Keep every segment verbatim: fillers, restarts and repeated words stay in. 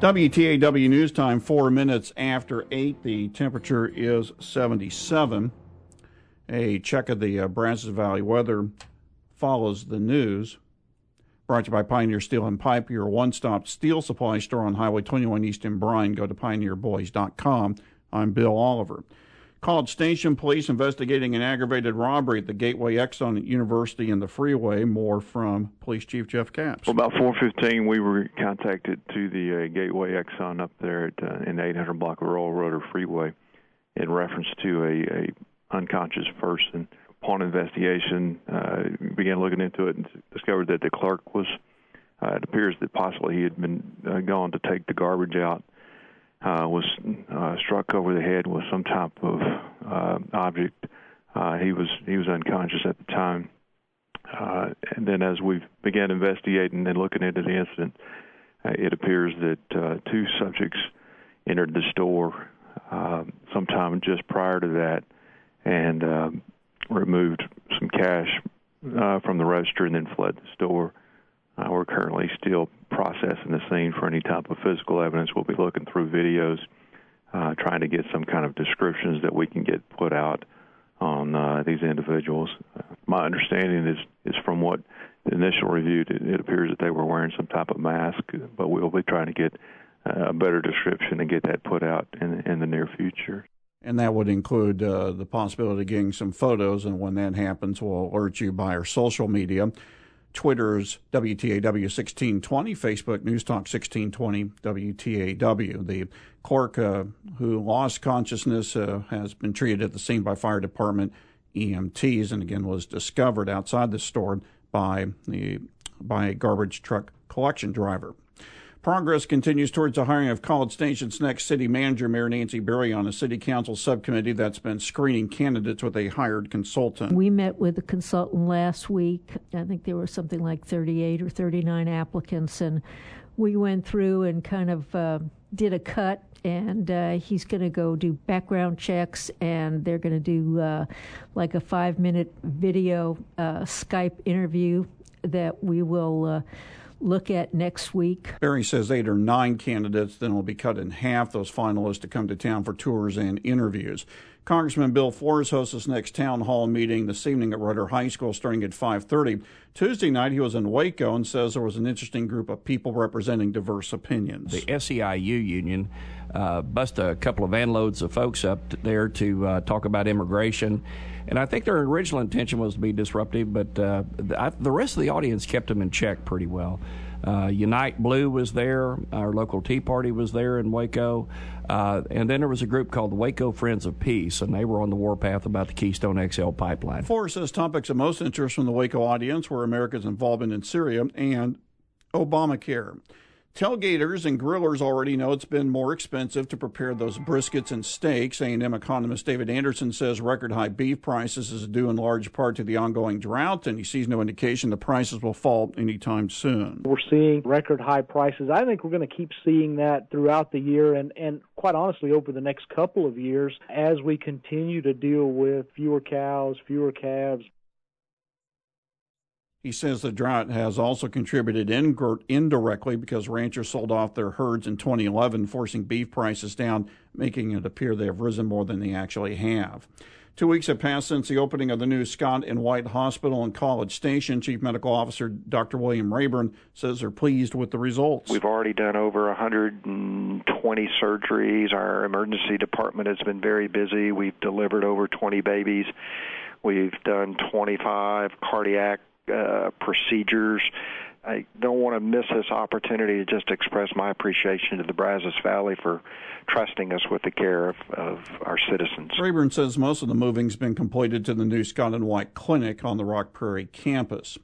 W T A W News Time, four minutes after eight. The temperature is seventy-seven. A check of the uh, Brazos Valley weather follows the news. Brought to you by Pioneer Steel and Pipe, your one-stop steel supply store on Highway twenty-one East in Bryan. Go to pioneer boys dot com. I'm Bill Oliver. College Station police investigating an aggravated robbery at the Gateway Exxon at University and the Freeway. More from Police Chief Jeff Capps. Well, about four fifteen, we were contacted to the uh, Gateway Exxon up there at, uh, in the eight hundred block of Royal Road or Freeway in reference to a, a unconscious person. Upon investigation, uh, began looking into it and discovered that the clerk was, uh, it appears that possibly he had been uh, gone to take the garbage out. Uh, was uh, struck over the head with some type of uh, object. Uh, he was he was unconscious at the time. Uh, and then as we began investigating and looking into the incident, uh, it appears that uh, two subjects entered the store uh, sometime just prior to that and uh, removed some cash uh, from the register and then fled the store. Uh, we're currently still processing the scene for any type of physical evidence. We'll be looking through videos, uh, trying to get some kind of descriptions that we can get put out on uh, these individuals. Uh, my understanding is, is from what the initial review, it, it appears that they were wearing some type of mask, but we'll be trying to get uh, a better description and get that put out in, in the near future. And that would include uh, the possibility of getting some photos, and when that happens, we'll alert you by our social media. Twitter's W T A W sixteen twenty, Facebook News Talk sixteen twenty W T A W. The clerk uh, who lost consciousness uh, has been treated at the scene by fire department E M Ts, and again was discovered outside the store by the by a garbage truck collection driver. Progress continues towards the hiring of College Station's next city manager, Mayor Nancy Berry, on a city council subcommittee that's been screening candidates with a hired consultant. We met with the consultant last week. I think there were something like thirty-eight or thirty-nine applicants, and we went through and kind of uh, did a cut, and uh, he's going to go do background checks, and they're going to do uh, like a five-minute video uh, Skype interview that we will uh, look at next week. Berry says eight or nine candidates then will be cut in half, those finalists to come to town for tours and interviews. Congressman Bill Flores hosts his next town hall meeting this evening at Rudder High School starting at five thirty. Tuesday night he was in Waco and says there was an interesting group of people representing diverse opinions. The S E I U union uh, bust a couple of van loads of folks up there to uh, talk about immigration. And I think their original intention was to be disruptive, but uh, the, the rest of the audience kept them in check pretty well. Uh, Unite Blue was there. Our local Tea Party was there in Waco. Uh, and then there was a group called the Waco Friends of Peace, and they were on the warpath about the Keystone X L pipeline. Flores says topics of most interest from the Waco audience were America's involvement in Syria and Obamacare. Tailgaters and grillers already know it's been more expensive to prepare those briskets and steaks. A and M economist David Anderson says record-high beef prices is due in large part to the ongoing drought, and he sees no indication the prices will fall anytime soon. We're seeing record-high prices. I think we're going to keep seeing that throughout the year and, and quite honestly over the next couple of years as we continue to deal with fewer cows, fewer calves. He says the drought has also contributed indirectly because ranchers sold off their herds in twenty eleven, forcing beef prices down, making it appear they have risen more than they actually have. Two weeks have passed since the opening of the new Scott and White Hospital in College Station. Chief Medical Officer Doctor William Rayburn says they're pleased with the results. We've already done over one hundred twenty surgeries. Our emergency department has been very busy. We've delivered over twenty babies. We've done twenty-five cardiac Uh, procedures. I don't want to miss this opportunity to just express my appreciation to the Brazos Valley for trusting us with the care of, of our citizens. Rayburn says most of the moving's been completed to the new Scott and White Clinic on the Rock Prairie campus.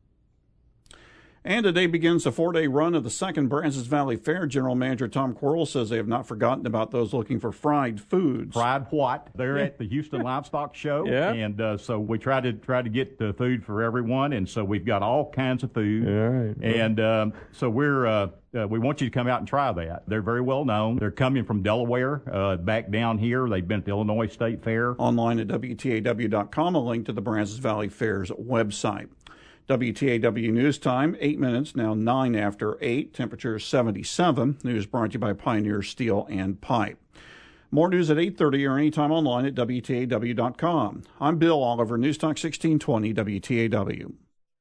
And today begins the four-day run of the second Brazos Valley Fair. General Manager Tom Quarles says they have not forgotten about those looking for fried foods. Fried what? They're at the Houston Livestock Show, yeah. and uh, so we try to try to get the food for everyone, and so we've got all kinds of food. All right. And um, so we're uh, uh, we want you to come out and try that. They're very well known. They're coming from Delaware uh, back down here. They've been at the Illinois State Fair. Online at W T A W dot com, a link to the Brazos Valley Fair's website. W T A W News Time, eight minutes, now nine after eight. Temperature seventy-seven. News brought to you by Pioneer Steel and Pipe. More news at eight thirty or anytime online at W T A W dot com. I'm Bill Oliver, News Talk sixteen twenty W T A W.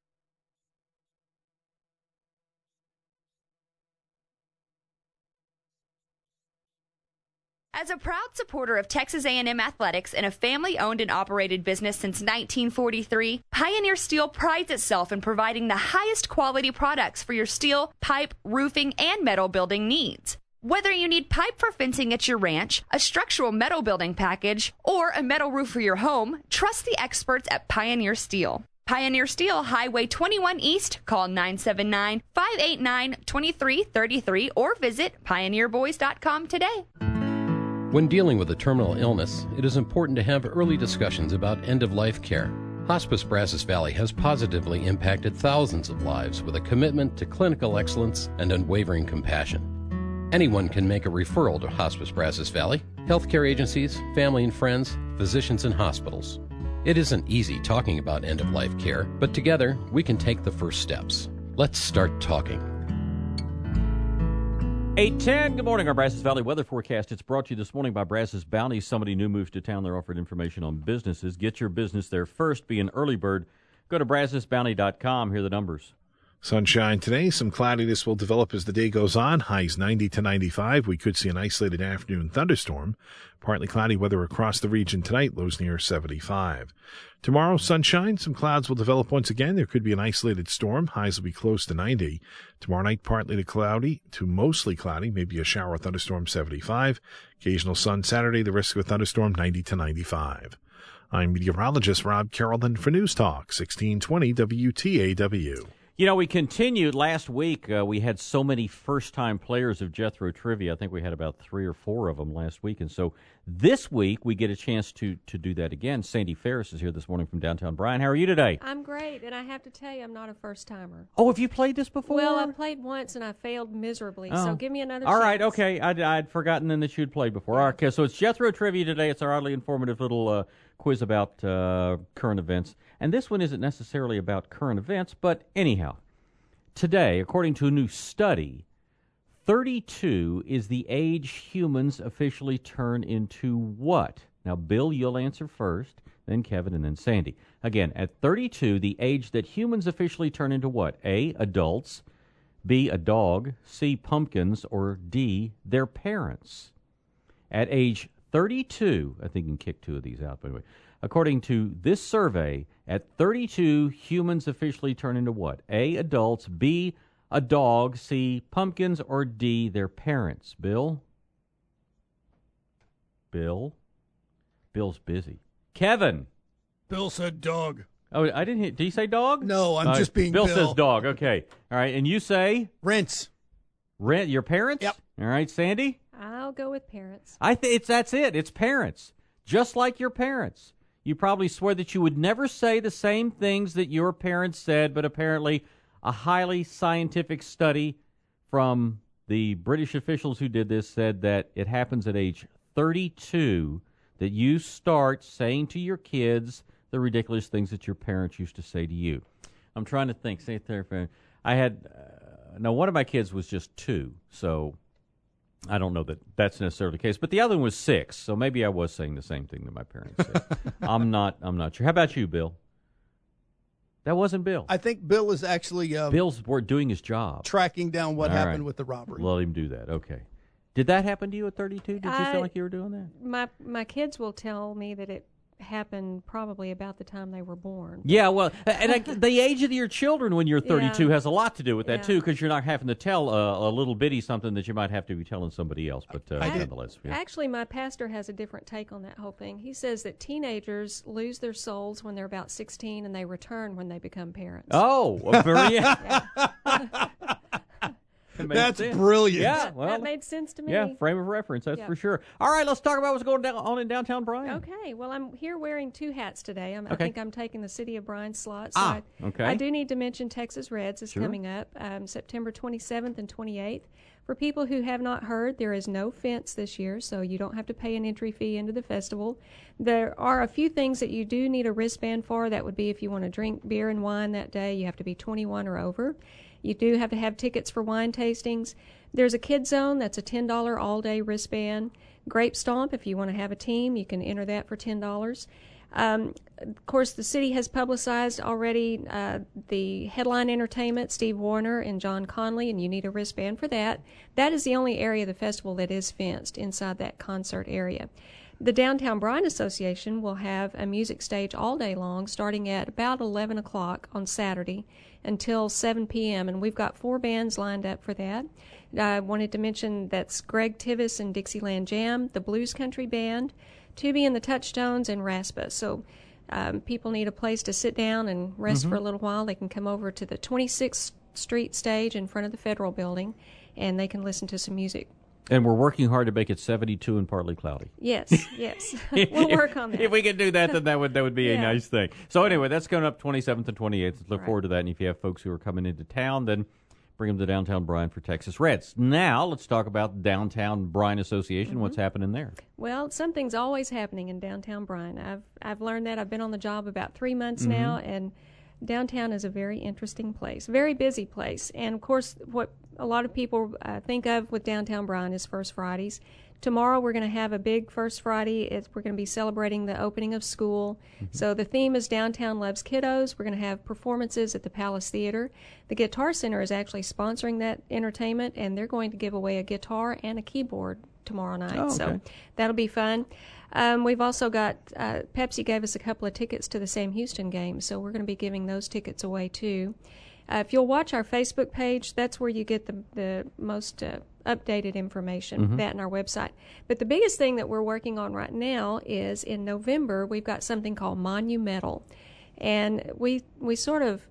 As a proud supporter of Texas A and M athletics and a family-owned and operated business since nineteen forty-three, Pioneer Steel prides itself in providing the highest quality products for your steel, pipe, roofing, and metal building needs. Whether you need pipe for fencing at your ranch, a structural metal building package, or a metal roof for your home, trust the experts at Pioneer Steel. Pioneer Steel, Highway twenty-one East. Call nine seven nine, five eight nine, two three three three or visit pioneer boys dot com today. When dealing with a terminal illness, it is important to have early discussions about end-of-life care. Hospice Brazos Valley has positively impacted thousands of lives with a commitment to clinical excellence and unwavering compassion. Anyone can make a referral to Hospice Brazos Valley, healthcare agencies, family and friends, physicians and hospitals. It isn't easy talking about end-of-life care, but together we can take the first steps. Let's start talking. eight ten, good morning. Our Brazos Valley weather forecast. It's brought to you this morning by Brazos Bounty. Somebody new moves to town. They're offering information on businesses. Get your business there first. Be an early bird. Go to brazos bounty dot com. Here are the numbers. Sunshine today. Some cloudiness will develop as the day goes on. Highs ninety to ninety-five. We could see an isolated afternoon thunderstorm. Partly cloudy weather across the region tonight. Lows near seventy-five. Tomorrow, sunshine. Some clouds will develop once again. There could be an isolated storm. Highs will be close to ninety. Tomorrow night, partly to cloudy to mostly cloudy. Maybe a shower or thunderstorm, seventy-five. Occasional sun Saturday. The risk of a thunderstorm, ninety to ninety-five. I'm meteorologist Rob Carrollton for News Talk sixteen twenty W T A W. You know, we continued last week. Uh, we had so many first-time players of Jethro Trivia. I think we had about three or four of them last week. And so this week we get a chance to to do that again. Sandy Ferris is here this morning from downtown Bryan. How are you today? I'm great, and I have to tell you, I'm not a first-timer. Oh, have you played this before? Well, I played once, and I failed miserably, oh. so give me another All chance. All right, okay. I'd, I'd forgotten then that you'd played before. Yeah. All right, okay, so it's Jethro Trivia today. It's our oddly informative little uh, quiz about uh, current events. And this one isn't necessarily about current events, but anyhow. Today, according to a new study, thirty-two is the age humans officially turn into what? Now, Bill, you'll answer first, then Kevin, and then Sandy. Again, at thirty-two, the age that humans officially turn into what? A, adults, B, a dog, C, pumpkins, or D, their parents. At age thirty-two, I think you can kick two of these out, by the way. According to this survey, at thirty-two, humans officially turn into what? A, adults, B, a dog, C, pumpkins, or D, their parents. Bill? Bill? Bill's busy. Kevin? Bill said dog. Oh, I didn't hear. Did he say dog? No, I'm uh, just being Bill. Bill says dog. Okay. All right. And you say? Rinse. Rent your parents? Yep. All right, Sandy? I'll go with parents. I think it's that's it. It's parents. Just like your parents. You probably swear that you would never say the same things that your parents said, but apparently a highly scientific study from the British officials who did this said that it happens at age thirty-two that you start saying to your kids the ridiculous things that your parents used to say to you. I'm trying to think. Say it there. I had, uh, no, one of my kids was just two, so I don't know that that's necessarily the case, but the other one was six, so maybe I was saying the same thing that my parents said. I'm not. I'm not sure. How about you, Bill? That wasn't Bill. I think Bill is actually um, Bill's doing his job, tracking down what All happened right. with the robbery. Let him do that. Okay. Did that happen to you at thirty-two? Did you I, feel like you were doing that? My my kids will tell me that it happened probably about the time they were born. Yeah, well, and I, the age of your children when you're thirty-two yeah. has a lot to do with that, yeah. too, because you're not having to tell a, a little bitty something that you might have to be telling somebody else, but uh, nonetheless. Yeah. Actually, my pastor has a different take on that whole thing. He says that teenagers lose their souls when they're about sixteen and they return when they become parents. Oh, well, very yeah. That's sense. brilliant. Yeah, Yeah, well, that made sense to me. Yeah, frame of reference, that's yeah. for sure. All right, let's talk about what's going down, on in downtown Bryan. Okay, well, I'm here wearing two hats today. I'm, Okay. I think I'm taking the City of Bryan slot. So Ah, I, okay. I do need to mention Texas Reds is Sure. coming up um, September twenty-seventh and twenty-eighth. For people who have not heard, there is no fence this year, so you don't have to pay an entry fee into the festival. There are a few things that you do need a wristband for. That would be if you want to drink beer and wine that day, you have to be twenty-one or over. You do have to have tickets for wine tastings. There's a kid zone, that's a ten dollars all-day wristband. Grape Stomp, if you want to have a team, you can enter that for ten dollars. Um, of course, the city has publicized already uh, the headline entertainment, Steve Warner and John Conley, and you need a wristband for that. That is the only area of the festival that is fenced inside that concert area. The Downtown Bryan Association will have a music stage all day long, starting at about eleven o'clock on Saturday until seven p.m., and we've got four bands lined up for that. I wanted to mention that's Greg Tivis and Dixieland Jam, the Blues Country Band, Tubi and the Touchstones, and Raspa. So um, people need a place to sit down and rest Mhm. for a little while. They can come over to the twenty-sixth Street stage in front of the Federal Building, and they can listen to some music. And we're working hard to make it seventy-two and partly cloudy. Yes, yes. We'll work on that. If we could do that, then that would that would be Yeah. a nice thing. So anyway, that's coming up twenty-seventh and twenty-eighth. Look Right. forward to that. And if you have folks who are coming into town, then bring them to Downtown Bryan for Texas Reds. Now let's talk about Downtown Bryan Association. Mm-hmm. What's happening there? Well, something's always happening in downtown Bryan. I've I've learned that. I've been on the job about three months Mhm. now, and downtown is a very interesting place, very busy place. And of course, what a lot of people uh, think of with downtown Bryan is First Fridays. Tomorrow we're going to have a big First Friday. It's, we're going to be celebrating the opening of school. Mm-hmm. So the theme is Downtown Loves Kiddos. We're going to have performances at the Palace Theater. The Guitar Center is actually sponsoring that entertainment, and they're going to give away a guitar and a keyboard tomorrow night. Oh, okay. So that'll be fun. Um, we've also got, uh, Pepsi gave us a couple of tickets to the Sam Houston game, so we're going to be giving those tickets away too. Uh, if you'll watch our Facebook page, that's where you get the, the most uh, updated information, Mhm. that and our website. But the biggest thing that we're working on right now is in November, we've got something called Monumental. And we we sort of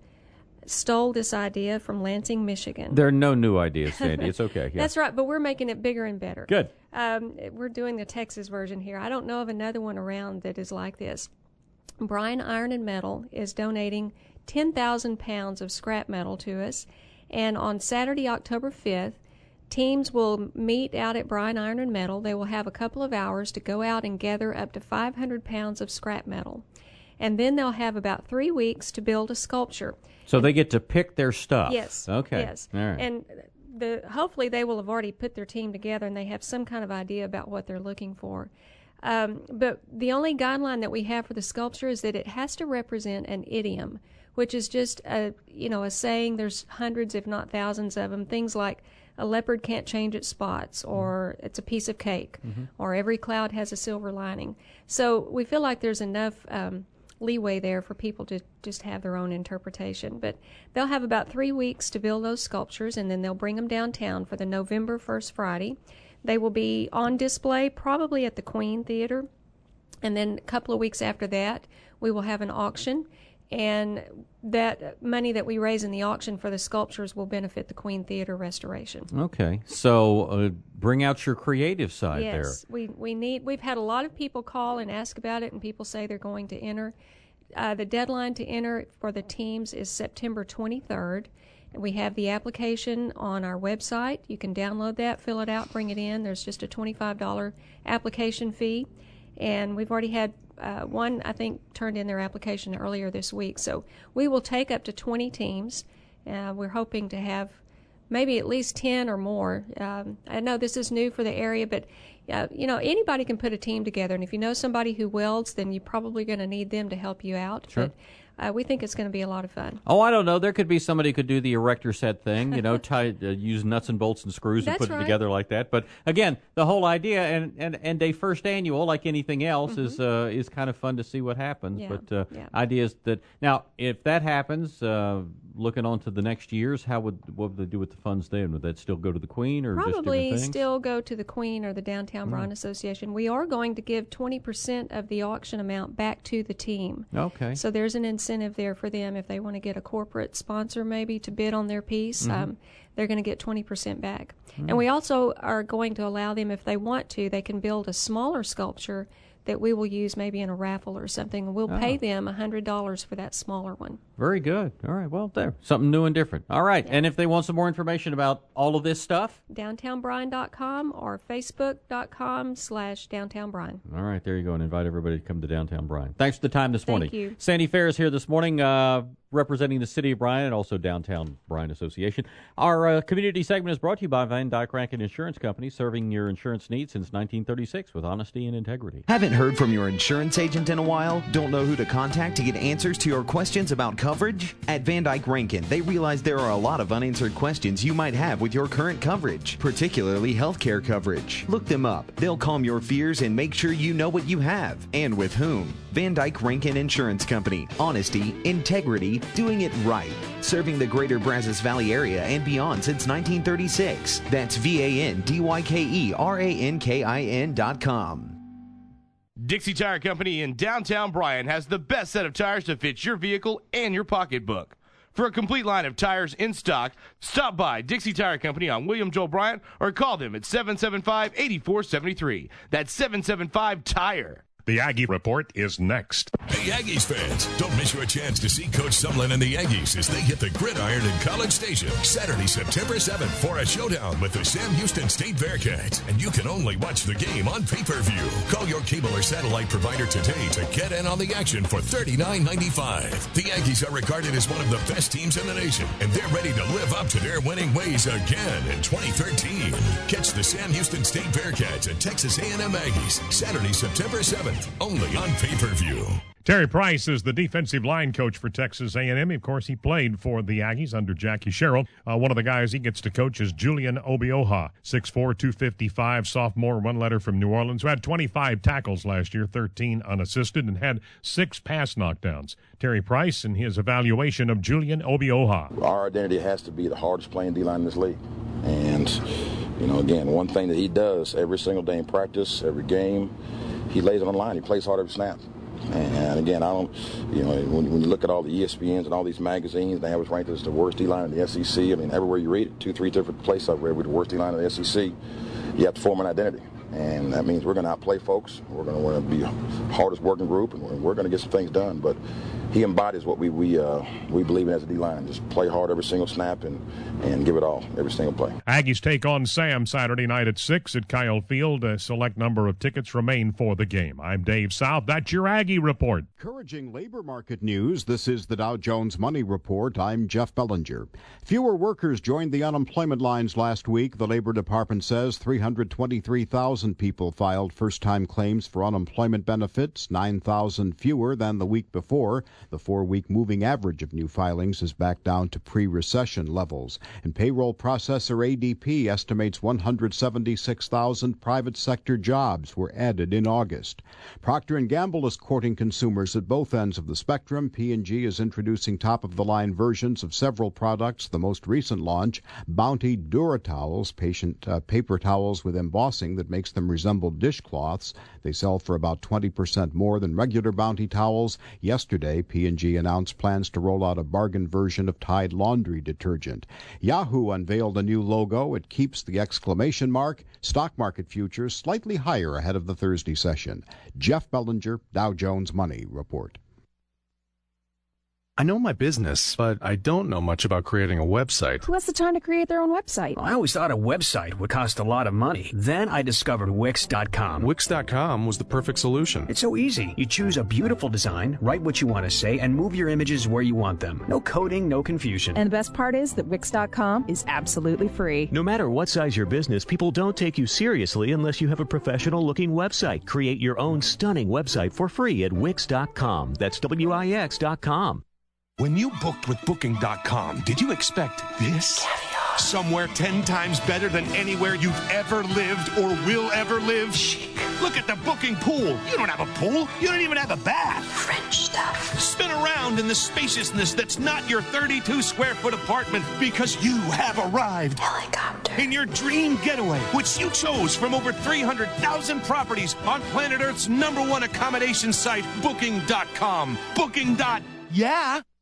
stole this idea from Lansing, Michigan. There are no new ideas, Sandy. It's okay. Yeah. That's right, but we're making it bigger and better. Good. Um, we're doing the Texas version here. I don't know of another one around that is like this. Bryan Iron and Metal is donating ten thousand pounds of scrap metal to us, and on Saturday, October fifth, teams will meet out at Bryan Iron and Metal. They will have a couple of hours to go out and gather up to five hundred pounds of scrap metal, and then they'll have about three weeks to build a sculpture. So they get to pick their stuff. Yes. Okay. Yes. All right. And the hopefully they will have already put their team together and they have some kind of idea about what they're looking for. Um, but the only guideline that we have for the sculpture is that it has to represent an idiom, which is just a you know a saying. There's hundreds, if not thousands, of them. Things like a leopard can't change its spots, or it's a piece of cake, Mm-hmm. or every cloud has a silver lining. So we feel like there's enough um, leeway there for people to just have their own interpretation. But they'll have about three weeks to build those sculptures, and then they'll bring them downtown for the November first Friday. They will be on display probably at the Queen Theater, and then a couple of weeks after that, we will have an auction, and that money that we raise in the auction for the sculptures will benefit the Queen Theater restoration. Okay. So uh, bring out your creative side there. Yes, we we need. We've had a lot of people call and ask about it, and people say they're going to enter. Uh, the deadline to enter for the teams is September twenty-third. We have the application on our website. You can download that, fill it out, bring it in. There's just a twenty-five dollars application fee, and we've already had uh, one, I think, turned in their application earlier this week. So we will take up to twenty teams. Uh, we're hoping to have maybe at least ten or more. Um, I know this is new for the area, but uh, you know, anybody can put a team together. And if you know somebody who welds, then you're probably going to need them to help you out. Sure. But uh, we think it's going to be a lot of fun. Oh, I don't know. There could be somebody who could do the erector set thing, you know, tie, uh, use nuts and bolts and screws and That's put it right. together like that. But again, the whole idea and, and, and a first annual, like anything else, Mm-hmm. is uh, is kind of fun to see what happens. Yeah, But uh, yeah. ideas that now, if that happens, uh, looking on to the next years, how would what would they do with the funds then? Would that still go to the Queen or just Probably different things? still go to the Queen or the Downtown Mm. Bryan Association. We are going to give twenty percent of the auction amount back to the team. Okay. So there's an incentive there for them if they want to get a corporate sponsor maybe to bid on their piece. Mhm. Um, they're going to get twenty percent back. Mm. And we also are going to allow them, if they want to, they can build a smaller sculpture that we will use maybe in a raffle or something. We'll pay Oh. them one hundred dollars for that smaller one. Very good. All right. Well, there. Something new and different. All right. Yeah. And if they want some more information about all of this stuff? downtown bryan dot com or facebook dot com slash downtown bryan. All right. There you go. And invite everybody to come to Downtown Bryan. Thanks for the time this morning. Thank you. Sandy Fair is here this morning, uh, representing the City of Bryan and also Downtown Bryan Association. Our uh, community segment is brought to you by Van Dyke Rankin Insurance Company, serving your insurance needs since nineteen thirty-six with honesty and integrity. Haven't heard from your insurance agent in a while? Don't know who to contact to get answers to your questions about coverage? At Van Dyke Rankin, they realize there are a lot of unanswered questions you might have with your current coverage, particularly healthcare coverage. Look them up. They'll calm your fears and make sure you know what you have and with whom. Van Dyke Rankin Insurance Company. Honesty, integrity, doing it right. Serving the greater Brazos Valley area and beyond since nineteen thirty-six. That's V A N D Y K E R A N K I N dot com. Dixie Tire Company in downtown Bryan has the best set of tires to fit your vehicle and your pocketbook. For a complete line of tires in stock, stop by Dixie Tire Company on William Joel Bryant or call them at seven seven five, eight four seven three. That's seven seven five tire. The Aggie Report is next. Hey, Aggies fans, don't miss your chance to see Coach Sumlin and the Aggies as they hit the gridiron in College Station Saturday, September seventh for a showdown with the Sam Houston State Bearcats. And you can only watch the game on pay-per-view. Call your cable or satellite provider today to get in on the action for thirty-nine ninety-five. The Aggies are regarded as one of the best teams in the nation, and they're ready to live up to their winning ways again in twenty thirteen. Catch the Sam Houston State Bearcats and Texas A and M Aggies Saturday, September seventh. Only on pay-per-view. Terry Price is the defensive line coach for Texas A and M. Of course, he played for the Aggies under Jackie Sherrill. Uh, one of the guys he gets to coach is Julian Obioha, six four, two fifty-five, sophomore, one letter from New Orleans, who had twenty-five tackles last year, thirteen unassisted, and had six pass knockdowns. Terry Price and his evaluation of Julian Obioha. Our identity has to be the hardest playing D-line in this league. And, you know, again, one thing that he does every single day in practice, every game, he lays it on the line. He plays hard every snap. And again, I don't, you know, when, when you look at all the E S P Ns and all these magazines, they have us ranked as the worst D-line in the S E C. I mean, everywhere you read it, two, three different places I've read, we're the worst D-line in the S E C. You have to form an identity. And that means we're going to outplay folks. We're going to want to be the hardest working group, and we're going to get some things done. But he embodies what we we uh, we believe in as a D-line. Just play hard every single snap and, and give it all every single play. Aggies take on Sam Saturday night at six at Kyle Field. A select number of tickets remain for the game. I'm Dave South. That's your Aggie Report. Encouraging labor market news. This is the Dow Jones Money Report. I'm Jeff Bellinger. Fewer workers joined the unemployment lines last week. The Labor Department says three hundred twenty-three thousand people filed first-time claims for unemployment benefits, nine thousand fewer than the week before. The four-week moving average of new filings is back down to pre-recession levels. And payroll processor A D P estimates one hundred seventy-six thousand private sector jobs were added in August. Procter and Gamble is courting consumers at both ends of the spectrum. P and G is introducing top-of-the-line versions of several products. The most recent launch, Bounty Duratowels, patient uh, paper towels with embossing that makes them resemble dishcloths. They sell for about twenty percent more than regular Bounty towels. Yesterday, P and G announced plans to roll out a bargain version of Tide laundry detergent. Yahoo unveiled a new logo. It keeps the exclamation mark. Stock market futures slightly higher ahead of the Thursday session. Jeff Bellinger, Dow Jones Money Report. I know my business, but I don't know much about creating a website. Who has the time to create their own website? I always thought a website would cost a lot of money. Then I discovered Wix dot com. Wix dot com was the perfect solution. It's so easy. You choose a beautiful design, write what you want to say, and move your images where you want them. No coding, no confusion. And the best part is that Wix dot com is absolutely free. No matter what size your business, people don't take you seriously unless you have a professional-looking website. Create your own stunning website for free at Wix dot com. That's W I X dot com. When you booked with Booking dot com, did you expect this? Caviar. Somewhere ten times better than anywhere you've ever lived or will ever live? Chic. Look at the booking pool. You don't have a pool. You don't even have a bath. French stuff. Spin around in the spaciousness that's not your thirty-two square foot apartment because you have arrived. Helicopter. In your dream getaway, which you chose from over three hundred thousand properties on planet Earth's number one accommodation site, Booking dot com. Booking. Yeah.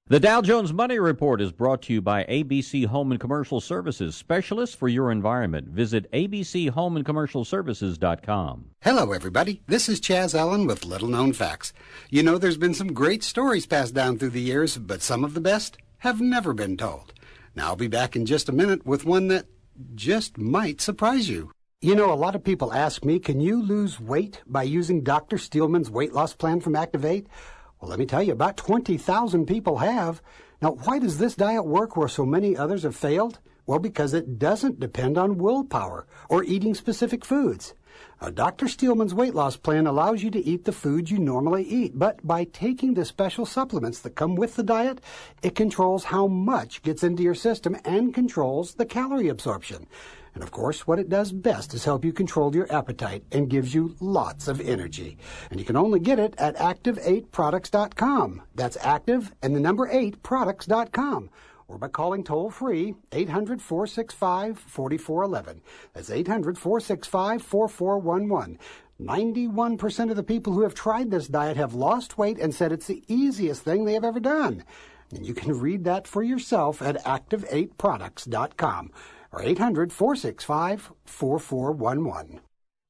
The Dow Jones Money Report is brought to you by A B C Home and Commercial Services, specialists for your environment. Visit a b c home and commercial services dot com. Hello, everybody. This is Chaz Allen with Little Known Facts. You know, there's been some great stories passed down through the years, but some of the best have never been told. Now, I'll be back in just a minute with one that just might surprise you. You know, a lot of people ask me, can you lose weight by using Doctor Steelman's weight loss plan from Activate? Well, let me tell you, about twenty thousand people have. Now, why does this diet work where so many others have failed? Well, because it doesn't depend on willpower or eating specific foods. Now, Doctor Steelman's weight loss plan allows you to eat the foods you normally eat, but by taking the special supplements that come with the diet, it controls how much gets into your system and controls the calorie absorption. And of course, what it does best is help you control your appetite and gives you lots of energy. And you can only get it at active eight products dot com. That's active and the number eight products dot com. Or by calling toll-free eight hundred, four six five, four four one one. That's eight hundred, four six five, four four one one. ninety-one percent of the people who have tried this diet have lost weight and said it's the easiest thing they have ever done. And you can read that for yourself at active eight products dot com. Or eight hundred, four six five, four four one one.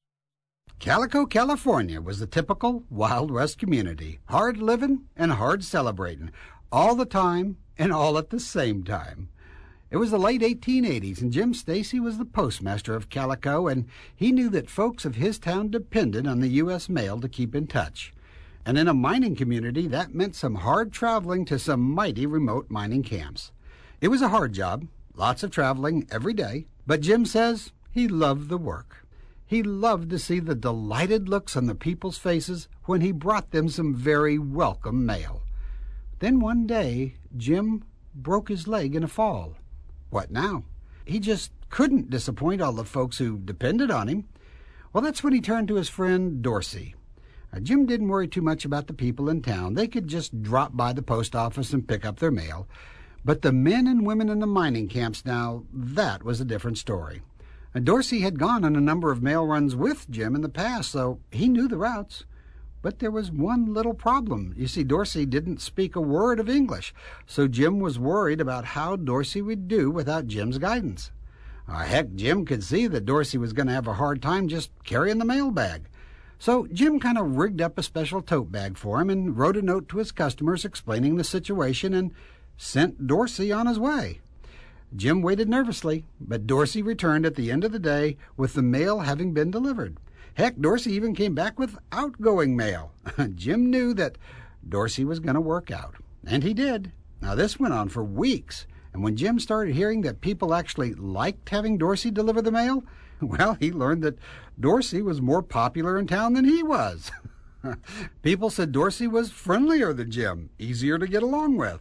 Calico, California was the typical Wild West community. Hard living and hard celebrating. All the time and all at the same time. It was the late eighteen eighties, and Jim Stacy was the postmaster of Calico, and he knew that folks of his town depended on the U S mail to keep in touch. And in a mining community, that meant some hard traveling to some mighty remote mining camps. It was a hard job. Lots of traveling every day, but Jim says he loved the work. He loved to see the delighted looks on the people's faces when he brought them some very welcome mail. Then one day, Jim broke his leg in a fall. What now? He just couldn't disappoint all the folks who depended on him. Well, that's when he turned to his friend Dorsey. Now, Jim didn't worry too much about the people in town. They could just drop by the post office and pick up their mail. But the men and women in the mining camps now, that was a different story. And Dorsey had gone on a number of mail runs with Jim in the past, so he knew the routes. But there was one little problem. You see, Dorsey didn't speak a word of English, so Jim was worried about how Dorsey would do without Jim's guidance. Uh, heck, Jim could see that Dorsey was going to have a hard time just carrying the mail bag. So Jim kind of rigged up a special tote bag for him and wrote a note to his customers explaining the situation and sent Dorsey on his way. Jim waited nervously, but Dorsey returned at the end of the day with the mail having been delivered. Heck, Dorsey even came back with outgoing mail. Jim knew that Dorsey was going to work out, and he did. Now, this went on for weeks, and when Jim started hearing that people actually liked having Dorsey deliver the mail, well, he learned that Dorsey was more popular in town than he was. People said Dorsey was friendlier than Jim, easier to get along with.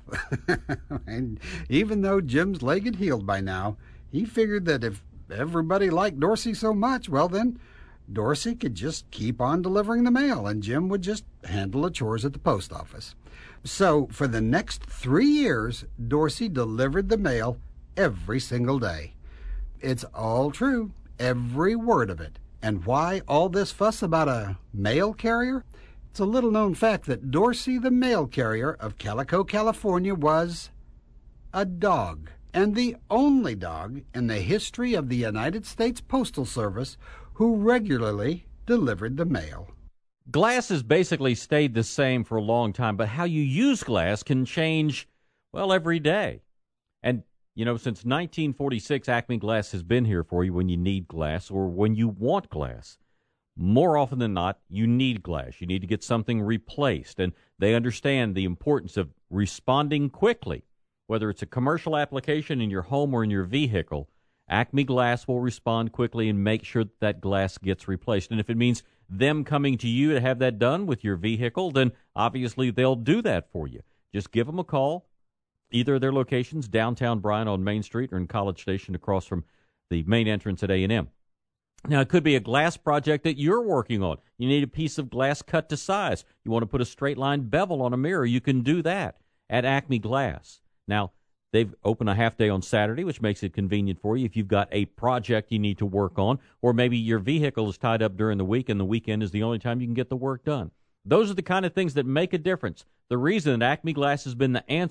And even though Jim's leg had healed by now, he figured that if everybody liked Dorsey so much, well then, Dorsey could just keep on delivering the mail, and Jim would just handle the chores at the post office. So for the next three years, Dorsey delivered the mail every single day. It's all true, every word of it. And why all this fuss about a mail carrier? It's a little-known fact that Dorsey, the mail carrier of Calico, California, was a dog, and the only dog in the history of the United States Postal Service who regularly delivered the mail. Glass has basically stayed the same for a long time, but how you use glass can change, well, every day. And you know, since nineteen forty-six, Acme Glass has been here for you when you need glass or when you want glass. More often than not, you need glass. You need to get something replaced, and they understand the importance of responding quickly. Whether it's a commercial application in your home or in your vehicle, Acme Glass will respond quickly and make sure that, that glass gets replaced. And if it means them coming to you to have that done with your vehicle, then obviously they'll do that for you. Just give them a call. Either of their locations, downtown Bryan on Main Street or in College Station across from the main entrance at A and M. Now, it could be a glass project that you're working on. You need a piece of glass cut to size. You want to put a straight line bevel on a mirror. You can do that at Acme Glass. Now, they've open a half day on Saturday, which makes it convenient for you if you've got a project you need to work on, or maybe your vehicle is tied up during the week and the weekend is the only time you can get the work done. Those are the kind of things that make a difference. The reason that Acme Glass has been the answer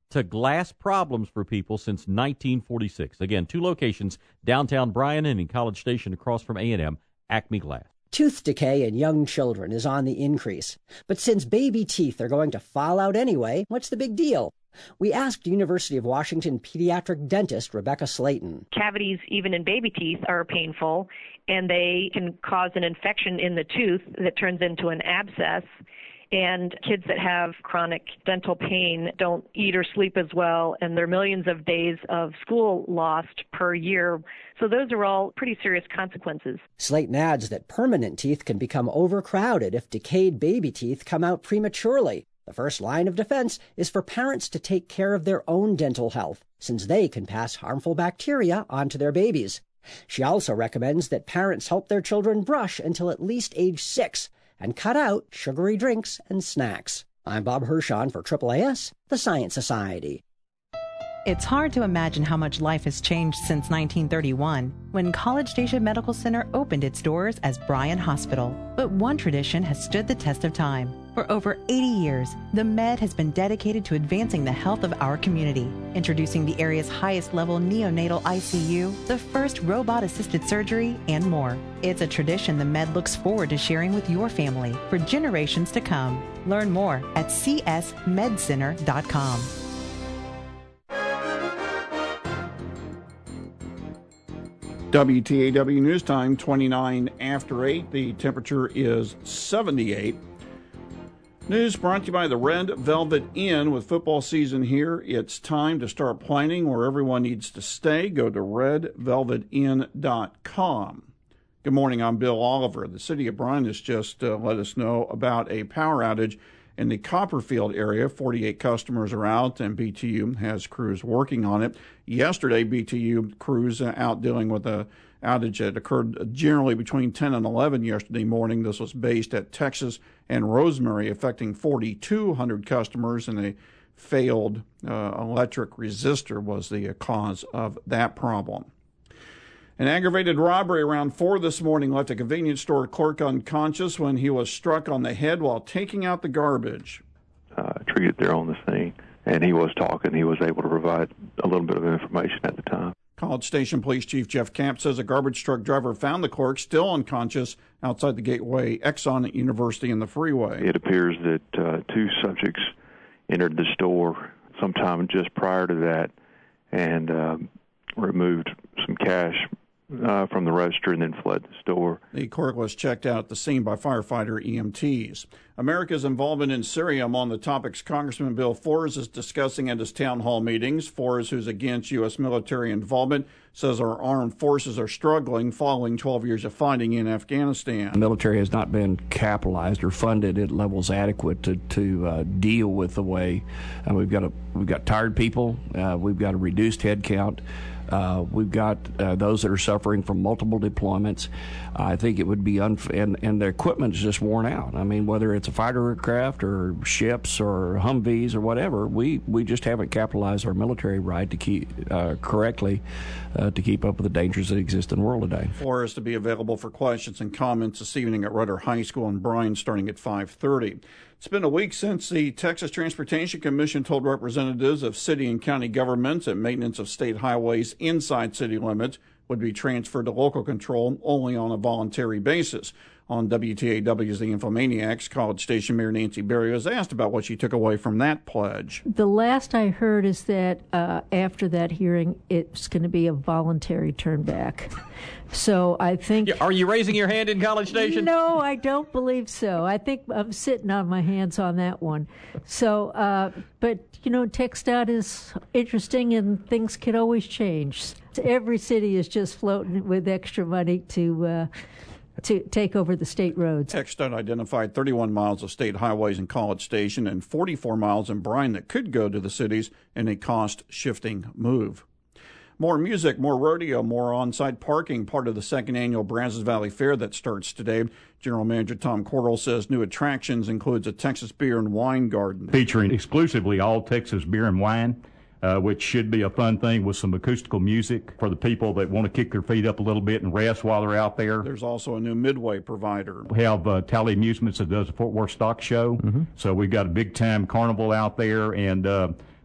to glass problems for people since nineteen forty-six. Again, two locations, downtown Bryan and in College Station across from A and M, Acme Glass. Tooth decay in young children is on the increase. But since baby teeth are going to fall out anyway, what's the big deal? We asked University of Washington pediatric dentist Rebecca Slayton. Cavities, even in baby teeth, are painful, and they can cause an infection in the tooth that turns into an abscess. And kids that have chronic dental pain don't eat or sleep as well, and there are millions of days of school lost per year. So those are all pretty serious consequences. Slayton adds that permanent teeth can become overcrowded if decayed baby teeth come out prematurely. The first line of defense is for parents to take care of their own dental health, since they can pass harmful bacteria onto their babies. She also recommends that parents help their children brush until at least age six, and cut out sugary drinks and snacks. I'm Bob Hirschon for Triple A S, the Science Society. It's hard to imagine how much life has changed since nineteen thirty-one, when College Station Medical Center opened its doors as Bryan Hospital. But one tradition has stood the test of time. For over eighty years, the Med has been dedicated to advancing the health of our community, introducing the area's highest level neonatal I C U, the first robot-assisted surgery, and more. It's a tradition the Med looks forward to sharing with your family for generations to come. Learn more at c s med center dot com. W T A W News Time, twenty-nine after eight. The temperature is seventy-eight. News brought to you by the Red Velvet Inn. With football season here, it's time to start planning where everyone needs to stay. Go to red velvet inn dot com. Good morning, I'm Bill Oliver. The city of Bryan has just uh, let us know about a power outage in the Copperfield area. forty-eight customers are out, and B T U has crews working on it. Yesterday, B T U crews uh, out dealing with a outage that occurred generally between ten and eleven yesterday morning. This was based at Texas and Rosemary, affecting forty-two hundred customers, and a failed uh, electric resistor was the uh, cause of that problem. An aggravated robbery around four this morning left a convenience store clerk unconscious when he was struck on the head while taking out the garbage. Uh, treated there on the scene, and he was talking. He was able to provide a little bit of information at the time. College Station Police Chief Jeff Camp says a garbage truck driver found the clerk still unconscious outside the Gateway Exxon at University and the freeway. It appears that uh, two subjects entered the store sometime just prior to that and uh, removed some cash Uh, from the register and then fled the store. The clerk was checked out at the scene by firefighter E M Ts. America's involvement in Syria among the topics Congressman Bill Forrest is discussing at his town hall meetings. Forrest, who's against U S military involvement, says our armed forces are struggling following twelve years of fighting in Afghanistan. The military has not been capitalized or funded at levels adequate to, to uh, deal with the way uh, we've got a, we've got tired people, uh, we've got a reduced head count. Uh, we've got uh, those that are suffering from multiple deployments. I think it would be unf- and and their equipment is just worn out. I mean, whether it's a fighter aircraft or ships or Humvees or whatever, we, we just haven't capitalized our military right to keep uh, correctly uh, to keep up with the dangers that exist in the world today. Forrest to be available for questions and comments this evening at Rudder High School in Bryan, starting at five thirty. It's been a week since the Texas Transportation Commission told representatives of city and county governments that maintenance of state highways inside city limits would be transferred to local control only on a voluntary basis. On W T A W's The Infomaniacs, College Station Mayor Nancy Berry was asked about what she took away from that pledge. The last I heard is that uh, after that hearing, it's going to be a voluntary turn back. So I think... Are you raising your hand in College Station? No, I don't believe so. I think I'm sitting on my hands on that one. So, uh, but, you know, TxDOT is interesting and things can always change. Every city is just floating with extra money to... Uh, to take over the state roads. TxDOT identified thirty-one miles of state highways in College Station and forty-four miles in Bryan that could go to the cities in a cost-shifting move. More music, more rodeo, more on-site parking, part of the second annual Brazos Valley Fair that starts today. General Manager Tom Cordell says new attractions includes a Texas beer and wine garden. Featuring exclusively all Texas beer and wine. Uh, which should be a fun thing with some acoustical music for the people that want to kick their feet up a little bit and rest while they're out there. There's also a new Midway provider. We have uh, Tally Amusements that does the Fort Worth Stock Show. Mm-hmm. So we've got a big-time carnival out there, and uh,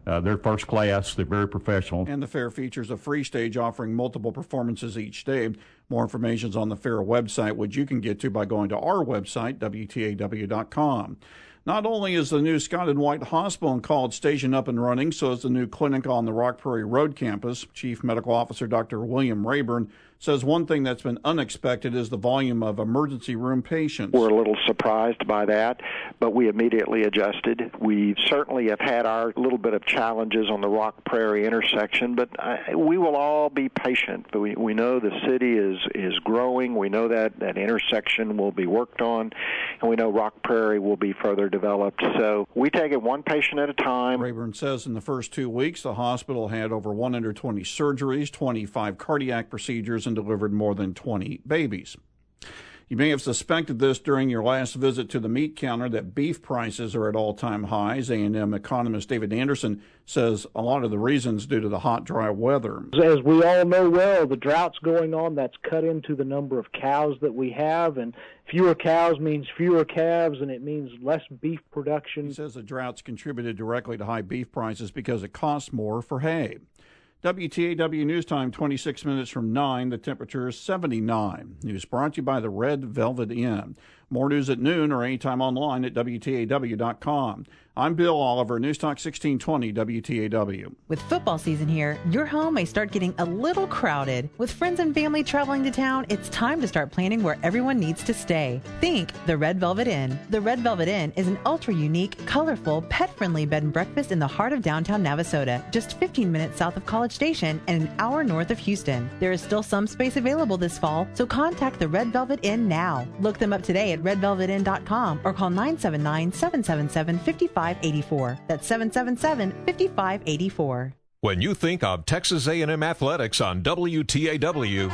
Uh, they're first class. They're very professional. And the fair features a free stage offering multiple performances each day. More information is on the fair website, which you can get to by going to our website, W T A W dot com. Not only is the new Scott and White Hospital in College Station up and running, so is the new clinic on the Rock Prairie Road campus. Chief Medical Officer Doctor William Rayburn says one thing that's been unexpected is the volume of emergency room patients. We're a little surprised by that, but we immediately adjusted. We certainly have had our little bit of challenges on the Rock Prairie intersection, but I, we will all be patient. We, we know the city is, is growing. We know that that intersection will be worked on, and we know Rock Prairie will be further developed. So we take it one patient at a time. Rayburn says in the first two weeks, the hospital had over one hundred twenty surgeries, twenty-five cardiac procedures, and delivered more than twenty babies. You may have suspected this during your last visit to the meat counter that beef prices are at all-time highs. A and M economist David Anderson says a lot of the reasons due to the hot, dry weather. As we all know well, the drought's going on. That's cut into the number of cows that we have, and fewer cows means fewer calves, and it means less beef production. He says the drought's contributed directly to high beef prices because it costs more for hay. W T A W News Time, twenty-six minutes from nine. The temperature is seventy-nine. News brought to you by the Red Velvet Inn. More news at noon or anytime online at W T A W dot com. I'm Bill Oliver, News Talk sixteen twenty W T A W. With football season here, your home may start getting a little crowded. With friends and family traveling to town, it's time to start planning where everyone needs to stay. Think the Red Velvet Inn. The Red Velvet Inn is an ultra-unique, colorful, pet-friendly bed and breakfast in the heart of downtown Navasota, just fifteen minutes south of College Station and an hour north of Houston. There is still some space available this fall, so contact the Red Velvet Inn now. Look them up today at red velvet inn dot com or call nine seven nine, seven seven seven, five five eight four. That's seven seven seven, five five eight four. When you think of Texas A and M Athletics on W T A W,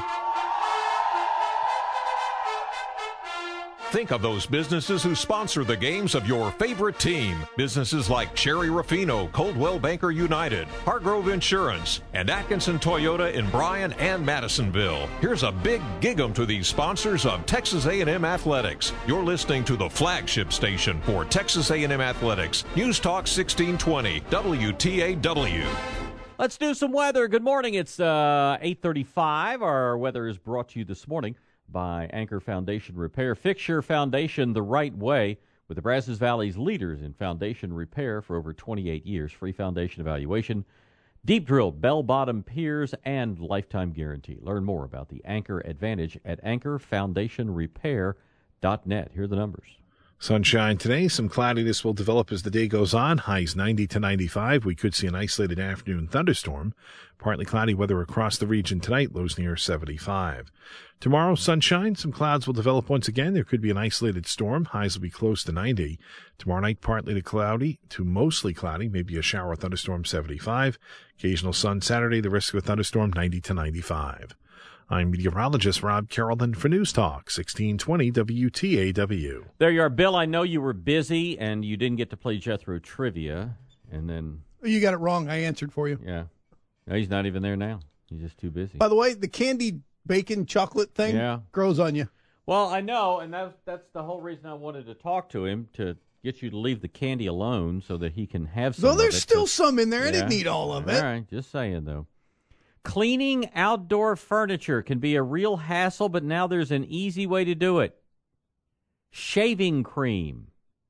think of those businesses who sponsor the games of your favorite team. Businesses like Cherry Rafino, Coldwell Banker United, Hargrove Insurance, and Atkinson Toyota in Bryan and Madisonville. Here's a big gig-em to these sponsors of Texas A and M Athletics. You're listening to the flagship station for Texas A and M Athletics, News Talk sixteen twenty W T A W. Let's do some weather. Good morning. It's uh, eight thirty-five. Our weather is brought to you this morning by Anchor Foundation Repair. Fix your foundation the right way with the Brazos Valley's leaders in foundation repair for over twenty-eight years. Free foundation evaluation, deep drilled bell-bottom piers, and lifetime guarantee. Learn more about the Anchor Advantage at anchor foundation repair dot net. Here are the numbers. Sunshine today. Some cloudiness will develop as the day goes on. Highs ninety to ninety-five. We could see an isolated afternoon thunderstorm. Partly cloudy weather across the region tonight. Lows near seventy-five. Tomorrow, sunshine. Some clouds will develop once again. There could be an isolated storm. Highs will be close to ninety. Tomorrow night, partly to cloudy to mostly cloudy. Maybe a shower or thunderstorm, seventy-five. Occasional sun Saturday. The risk of a thunderstorm, ninety to ninety-five. I'm meteorologist Rob Carrollton for News Talk sixteen twenty W T A W. There you are, Bill. I know you were busy and you didn't get to play Jethro Trivia, and then you got it wrong. I answered for you. Yeah, no, he's not even there now. He's just too busy. By the way, the candied bacon chocolate thing yeah. grows on you. Well, I know, and that's that's the whole reason I wanted to talk to him, to get you to leave the candy alone so that he can have some. Though there's of it, still some in there. Yeah. I didn't eat all of it. All right, just saying though. Cleaning outdoor furniture can be a real hassle, but now there's an easy way to do it. Shaving cream.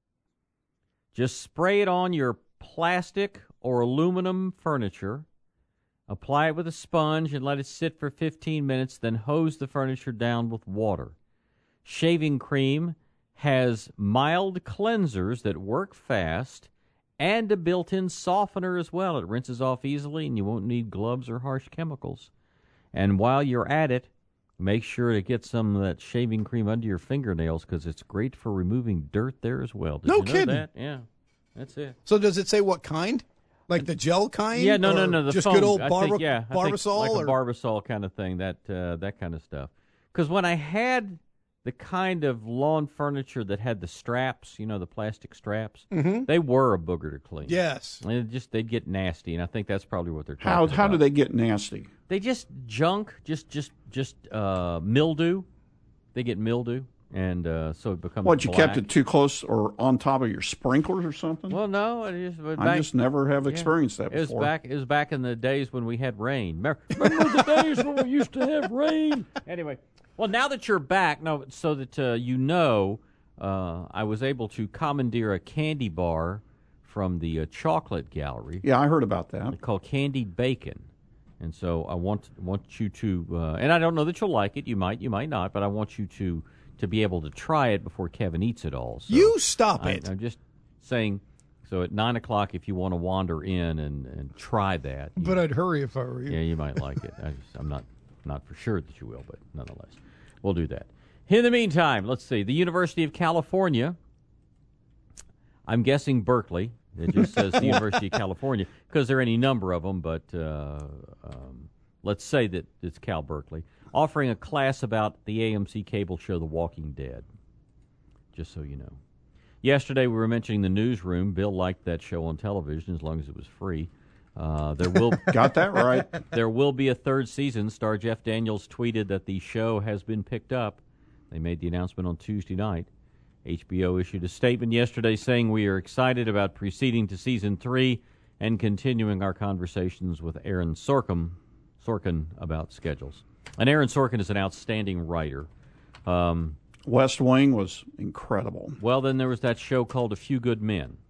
Just spray it on your plastic or aluminum furniture. Apply it with a sponge and let it sit for fifteen minutes, then hose the furniture down with water. Shaving cream has mild cleansers that work fast and a built-in softener as well. It rinses off easily, and you won't need gloves or harsh chemicals. And while you're at it, make sure to get some of that shaving cream under your fingernails because it's great for removing dirt there as well. Did no you know kidding. That? Yeah, that's it. So does it say what kind? Like the gel kind? Yeah, no, no, no. The just foam. good old I barba- think, yeah, I think Barbasol? like or? a Barbasol kind of thing, that, uh, that kind of stuff. Because when I had the kind of lawn furniture that had the straps, you know, the plastic straps, mm-hmm. they were a booger to clean. Yes. And it just, they'd get nasty, and I think that's probably what they're talking how, about. How do they get nasty? They just junk, just just just uh, mildew. They get mildew. and uh, so it becomes What, you black. kept it too close or on top of your sprinklers or something? Well, no, it is, but I back, just never have yeah, experienced that it was before. back. It was back in the days when we had rain. Remember, remember the days when we used to have rain? Anyway, well, now that you're back, no, so that uh, you know, uh, I was able to commandeer a candy bar from the uh, chocolate gallery. Yeah, I heard about that. Called Candied Bacon. And so I want want you to, uh, and I don't know that you'll like it. You might, you might not, but I want you to to be able to try it before Kevin eats it all. So you stop I, it. I'm just saying. So at nine o'clock, if you want to wander in and, and try that, you, But I'd hurry if I were you. yeah, you might like it. I just, I'm not not for sure that you will, but nonetheless, we'll do that. In the meantime, let's see. The University of California. I'm guessing Berkeley. It just says the University of California because there are any number of them, but uh, um, let's say that it's Cal Berkeley, offering a class about the A M C cable show The Walking Dead, just so you know. Yesterday we were mentioning the Newsroom. Bill liked that show on television as long as it was free. Uh, there will Got that right. There will be a third season. Star Jeff Daniels tweeted that the show has been picked up. They made the announcement on Tuesday night. H B O issued a statement yesterday saying we are excited about proceeding to season three and continuing our conversations with Aaron Sorkin, Sorkin about schedules. And Aaron Sorkin is an outstanding writer. Um, West Wing was incredible. Well, then there was that show called A Few Good Men,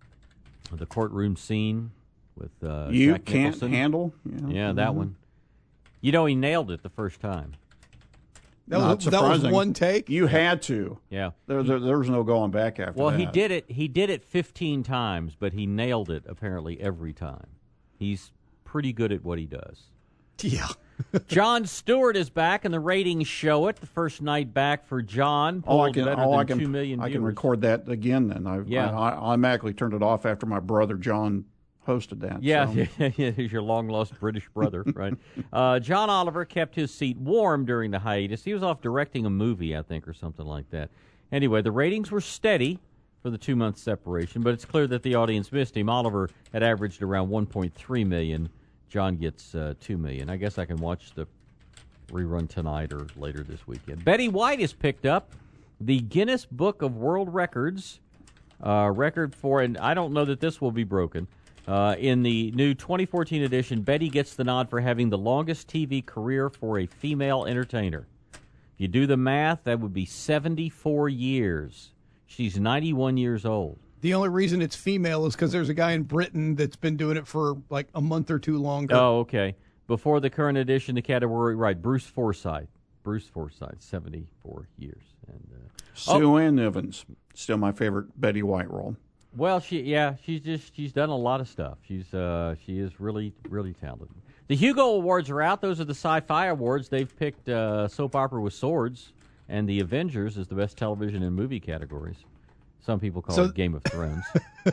the courtroom scene with uh, You Jack Can't Nicholson. Handle? Yeah, Yeah, that mhm. one. You know, he nailed it the first time. That Not was, that was surprising. one take? You had to. Yeah. There, there, there was no going back after Well, that. he did it. He did it fifteen times, but he nailed it apparently every time. He's pretty good at what he does. Yeah. Jon Stewart is back, and the ratings show it. The first night back for John Oh, pulled I can, better oh, than I can, two million I viewers. can record that again then. I, Yeah. I, I automatically turned it off after my brother John hosted that. Yeah, so. yeah, yeah, he's your long-lost British brother, right? Uh, John Oliver kept his seat warm during the hiatus. He was off directing a movie, I think, or something like that. Anyway, the ratings were steady for the two-month separation, but it's clear that the audience missed him. Oliver had averaged around one point three million. John gets uh, two million. I guess I can watch the rerun tonight or later this weekend. Betty White is picked up. The Guinness Book of World Records uh, record for, and I don't know that this will be broken, Uh, in the new twenty fourteen edition, Betty gets the nod for having the longest T V career for a female entertainer. If you do the math, that would be seventy-four years. She's ninety-one years old. The only reason it's female is because there's a guy in Britain that's been doing it for like a month or two longer. Oh, okay. Before the current edition, the category, right, Bruce Forsyth. Bruce Forsyth, seventy-four years. And uh, Sue Ann Nivens, still my favorite Betty White role. Well, she yeah, she's just she's done a lot of stuff. She's uh she is really really talented. The Hugo Awards are out. Those are the Sci-Fi Awards. They've picked uh, Soap Opera with Swords and The Avengers as the best television and movie categories. Some people call So- it Game of Thrones.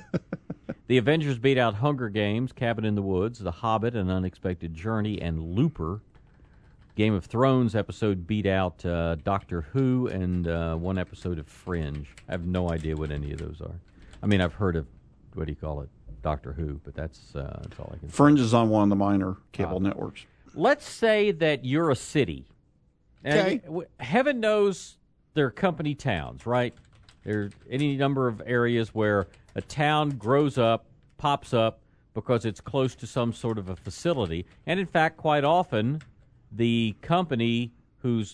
The Avengers beat out Hunger Games, Cabin in the Woods, The Hobbit, An Unexpected Journey, and Looper. Game of Thrones episode beat out uh, Doctor Who and uh, one episode of Fringe. I have no idea what any of those are. I mean, I've heard of, what do you call it, Doctor Who, but that's, uh, that's all I can say. Fringe is on one of the minor cable Uh, networks. Let's say that you're a city. And Okay. w- heaven knows there are company towns, right? There are any number of areas where a town grows up, pops up, because it's close to some sort of a facility. And in fact, quite often, the company whose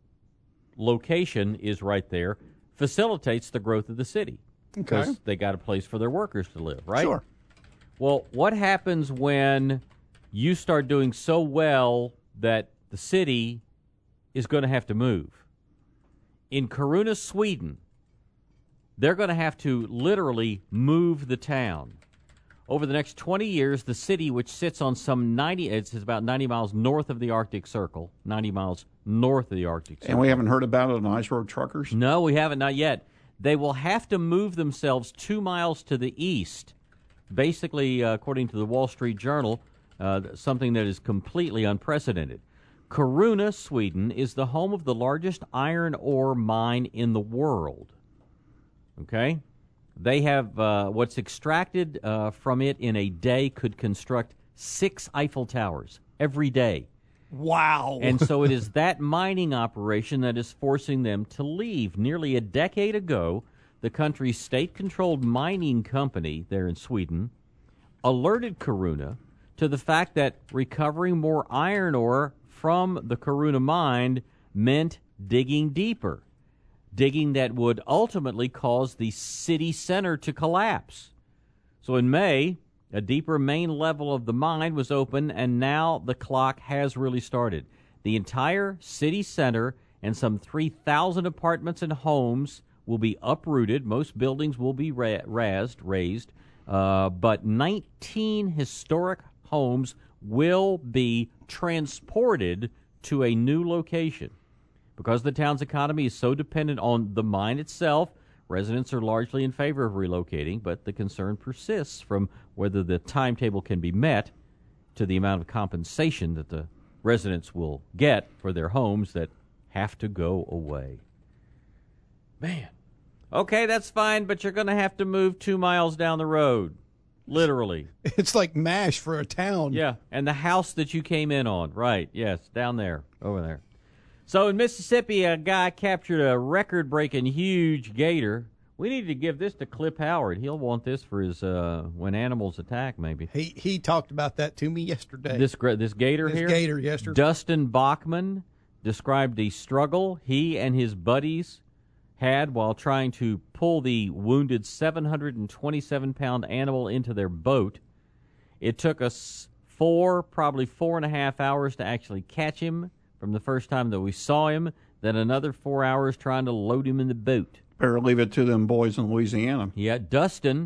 location is right there facilitates the growth of the city. Because Okay. they got a place for their workers to live, right? Sure. Well, what happens when you start doing so well that the city is going to have to move? In Kiruna, Sweden, they're going to have to literally move the town. Over the next twenty years, the city, which sits on some ninety, it's about ninety miles north of the Arctic Circle, ninety miles north of the Arctic Circle. And we haven't heard about it on Ice Road Truckers? No, we haven't, not yet. They will have to move themselves two miles to the east. Basically, uh, according to the Wall Street Journal, uh, something that is completely unprecedented. Kiruna, Sweden, is the home of the largest iron ore mine in the world. Okay? They have uh, what's extracted uh, from it in a day could construct six Eiffel Towers every day. Wow. And so it is that mining operation that is forcing them to leave. Nearly a decade ago, the country's state-controlled mining company there in Sweden alerted Kiruna to the fact that recovering more iron ore from the Kiruna mine meant digging deeper, digging that would ultimately cause the city center to collapse. So in May, a deeper main level of the mine was open, and now the clock has really started. The entire city center and some three thousand apartments and homes will be uprooted. Most buildings will be ra- razed, razed, uh, but nineteen historic homes will be transported to a new location. Because the town's economy is so dependent on the mine itself, residents are largely in favor of relocating, but the concern persists from whether the timetable can be met to the amount of compensation that the residents will get for their homes that have to go away. Man. Okay, that's fine, but you're going to have to move two miles down the road. Literally. It's like MASH for a town. Yeah, and the house that you came in on. Right, yes, down there, over there. So in Mississippi, a guy captured a record-breaking huge gator. We need to give this to Clip Howard. He'll want this for his uh, when animals attack, maybe. He he talked about that to me yesterday. This this gator this here? This gator yesterday. Dustin Bachman described the struggle he and his buddies had while trying to pull the wounded seven hundred twenty-seven pound animal into their boat. It took us four, probably four and a half hours to actually catch him from the first time that we saw him, then another four hours trying to load him in the boat. Better leave it to them boys in Louisiana. Yeah, Dustin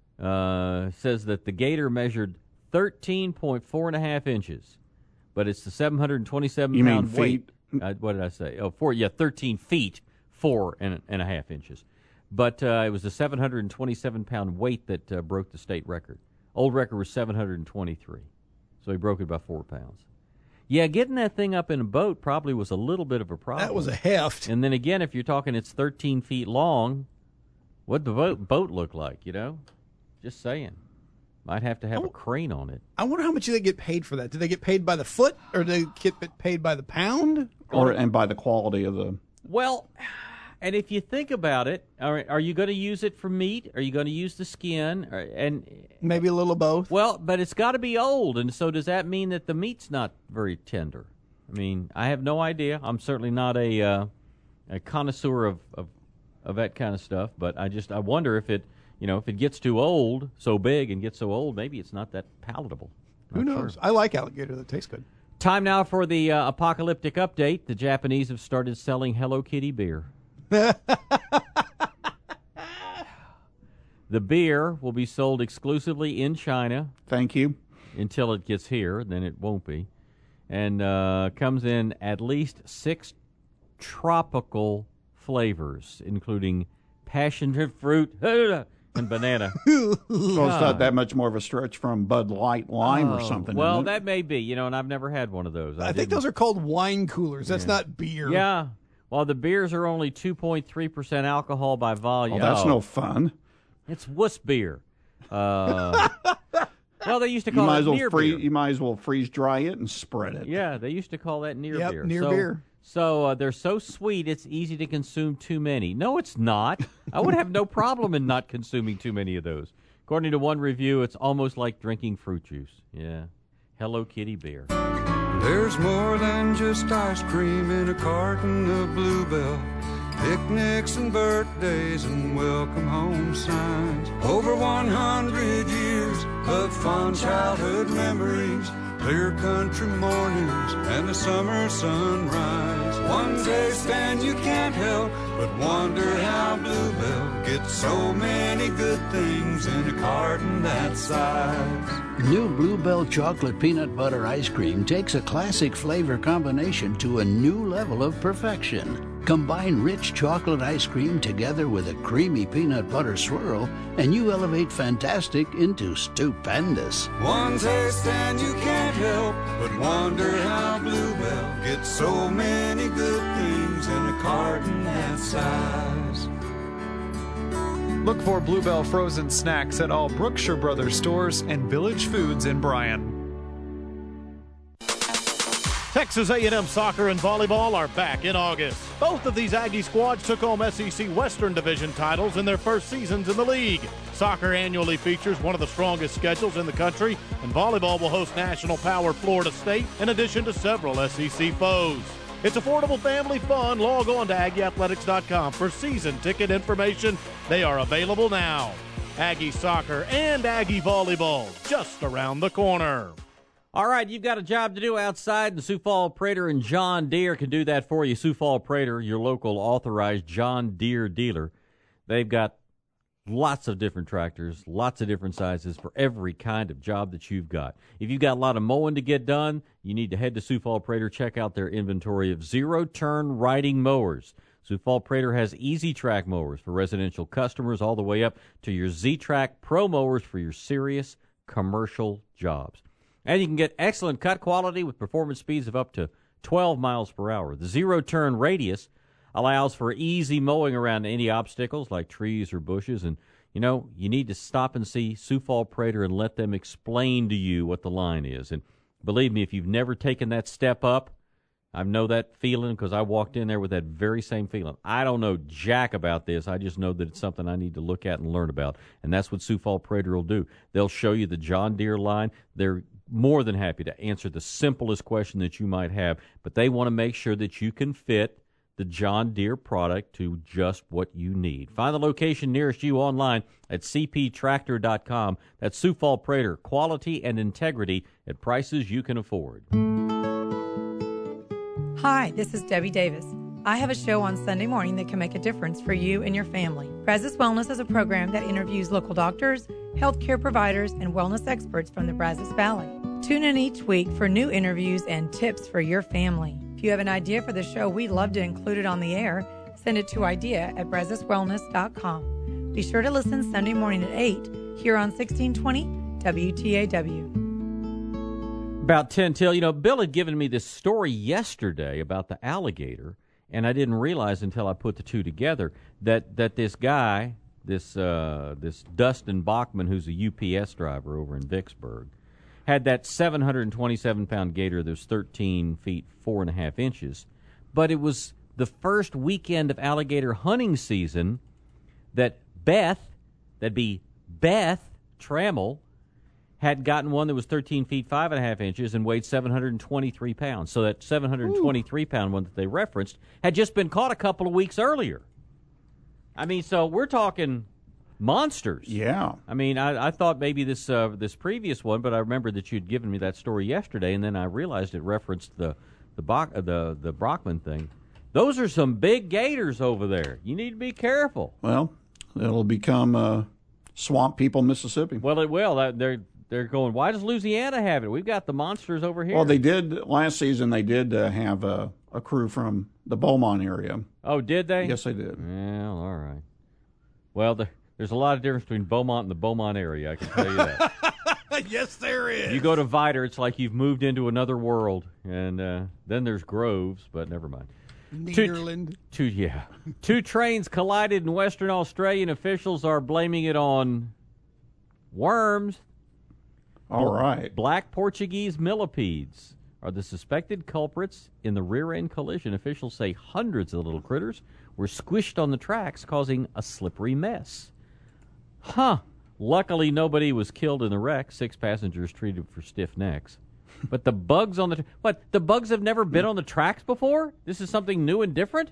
uh, says that the gator measured thirteen point four and a half inches, but it's the seven hundred twenty-seven you pound mean weight. feet? Uh, what did I say? Oh, four, yeah, thirteen feet, four and, and a half inches. But uh, it was the seven hundred twenty-seven pound weight that uh, broke the state record. Old record was seven hundred twenty-three, so he broke it by four pounds. Yeah, getting that thing up in a boat probably was a little bit of a problem. That was a heft. And then again, if you're talking it's thirteen feet long, what'd the boat, boat look like, you know? Just saying. Might have to have oh, a crane on it. I wonder how much do they get paid for that? Do they get paid by the foot, or do they get paid by the pound? Or and by the quality of the... Well, and if you think about it, are, are you going to use it for meat? Are you going to use the skin? Or, and maybe a little of both. Well, but it's got to be old, and so does that mean that the meat's not very tender? I mean, I have no idea. I'm certainly not a uh, a connoisseur of, of of that kind of stuff, but I just I wonder if it you know if it gets too old, so big and gets so old, maybe it's not that palatable. Who Not knows? sure. I like alligator. That tastes good. Time now for the uh, apocalyptic update. The Japanese have started selling Hello Kitty beer. The beer will be sold exclusively in China. Thank you. Until it gets here, then it won't be. And uh, comes in at least six tropical flavors, including passion fruit and banana. Well, it's not that much more of a stretch from Bud Light Lime oh, or something. Well, isn't it? that may be, you know, and I've never had one of those. I, I think those are called wine coolers. That's Yeah. not beer. Yeah. Well, the beers are only two point three percent alcohol by volume. Well, that's oh. no fun. It's wuss beer. Uh, well, they used to You call might it as well near free, beer. You might as well freeze dry it and spread it. Yeah, they used to call that near Yep, beer. near so, beer. So uh, they're so sweet, it's easy to consume too many. No, it's not. I would have no problem in not consuming too many of those. According to one review, it's almost like drinking fruit juice. Yeah. Hello Kitty beer. There's more than just ice cream in a carton of Bluebell. Picnics and birthdays and welcome home signs. Over one hundred years of fond childhood memories. Clear country mornings and the summer sunrise. One taste and you can't help but wonder how Bluebell gets so many good things in a carton that size. New Bluebell chocolate peanut butter ice cream takes a classic flavor combination to a new level of perfection. Combine rich chocolate ice cream together with a creamy peanut butter swirl, and you elevate fantastic into stupendous. One taste and you can't help but wonder how Bluebell gets so many good things in a carton that size. Look for Bluebell frozen snacks at all Brookshire Brothers stores and Village Foods in Bryan. Texas A and M soccer and volleyball are back in August. Both of these Aggie squads took home S E C Western Division titles in their first seasons in the league. Soccer annually features one of the strongest schedules in the country, and volleyball will host national power Florida State in addition to several S E C foes. It's affordable family fun. Log on to Aggie Athletics dot com for season ticket information. They are available now. Aggie soccer and Aggie volleyball just around the corner. All right, you've got a job to do outside, and Sioux Falls Prater and John Deere can do that for you. Sioux Falls Prater, your local authorized John Deere dealer. They've got lots of different tractors, lots of different sizes for every kind of job that you've got. If you've got a lot of mowing to get done, you need to head to Sioux Falls Prater, check out their inventory of zero-turn riding mowers. Sioux Falls Prater has Easy Track mowers for residential customers all the way up to your Z-Track Pro mowers for your serious commercial jobs. And you can get excellent cut quality with performance speeds of up to twelve miles per hour. The zero-turn radius allows for easy mowing around any obstacles like trees or bushes. And, you know, you need to stop and see Sioux Falls Prater and let them explain to you what the line is. And believe me, if you've never taken that step up, I know that feeling because I walked in there with that very same feeling. I don't know jack about this. I just know that it's something I need to look at and learn about. And that's what Sioux Falls Prater will do. They'll show you the John Deere line. They're more than happy to answer the simplest question that you might have, but they want to make sure that you can fit the John Deere product to just what you need. Find the location nearest you online at c p tractor dot com. That's Sioux Falls Prater, quality and integrity at prices you can afford. Hi, this is Debbie Davis. I have a show on Sunday morning that can make a difference for you and your family. Brazos Wellness is a program that interviews local doctors, healthcare providers, and wellness experts from the Brazos Valley. Tune in each week for new interviews and tips for your family. If you have an idea for the show, we'd love to include it on the air. Send it to idea at brazos wellness dot com. Be sure to listen Sunday morning at eight here on sixteen twenty W T A W. About ten till, you know, Bill had given me this story yesterday about the alligator, and I didn't realize until I put the two together that, that this guy, this uh, this Dustin Bachman, who's a U P S driver over in Vicksburg, had that seven hundred twenty-seven pound gator that was thirteen feet, four and a half inches. But it was the first weekend of alligator hunting season that Beth, that'd be Beth Trammell, had gotten one that was thirteen feet, five and a half inches and weighed seven hundred twenty-three pounds. So that seven hundred twenty-three pound one that they referenced had just been caught a couple of weeks earlier. I mean, so we're talking monsters. Yeah. I mean, I, I thought maybe this uh, this previous one, but I remember that you'd given me that story yesterday, and then I realized it referenced the the Bach, uh, the the Brockman thing. Those are some big gators over there. You need to be careful. Well, it'll become uh, swamp people, Mississippi. Well, it will. They're they're going, why does Louisiana have it? We've got the monsters over here. Well, they did last season. They did uh, have a, a crew from the Beaumont area. Oh, did they? Yes, they did. Well, all right. Well, the, there's a lot of difference between Beaumont and the Beaumont area, I can tell you that. Yes, there is. You go to Vidor, it's like you've moved into another world. And uh, then there's Groves, but never mind. Nederland. Two, two, yeah. Two trains collided in Western Australia, and officials are blaming it on worms. All right. Black Portuguese millipedes are the suspected culprits in the rear-end collision. Officials say hundreds of little critters were squished on the tracks, causing a slippery mess. Huh. Luckily, nobody was killed in the wreck. Six passengers treated for stiff necks. But the bugs on the... Tra- what? The bugs have never been on the tracks before? This is something new and different?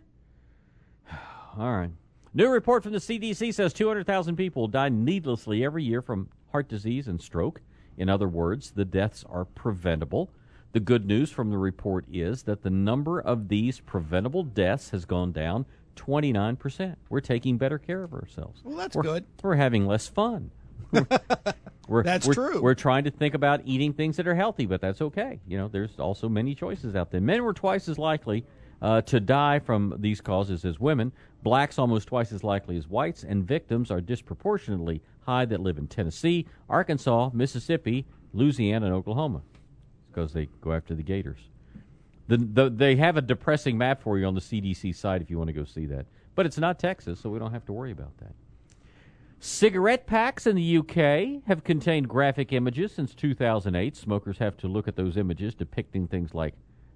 All right. New report from the C D C says two hundred thousand people die needlessly every year from heart disease and stroke. In other words, the deaths are preventable. The good news from the report is that the number of these preventable deaths has gone down twenty-nine percent. We're taking better care of ourselves. Well, that's we're, good. We're having less fun. we're, that's we're, true. We're trying to think about eating things that are healthy, but that's okay. You know, there's also many choices out there. Men were twice as likely uh, to die from these causes as women. Blacks almost twice as likely as whites, and victims are disproportionately high that live in Tennessee, Arkansas, Mississippi, Louisiana, and Oklahoma, because they go after the gators. The, the, they have a depressing map for you on the C D C site if you want to go see that. But it's not Texas, so we don't have to worry about that. Cigarette packs in the U K have contained graphic images since two thousand eight. Smokers have to look at those images depicting things like